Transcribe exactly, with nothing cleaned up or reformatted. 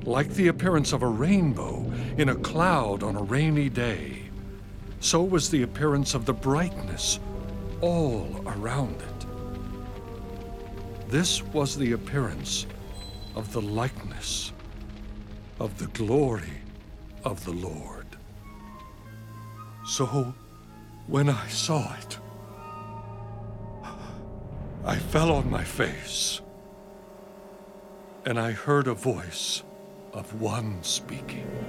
Like the appearance of a rainbow in a cloud on a rainy day, so was the appearance of the brightness all around it. This was the appearance of the likeness of the glory of the Lord. So, when I saw it, I fell on my face, and I heard a voice of one speaking.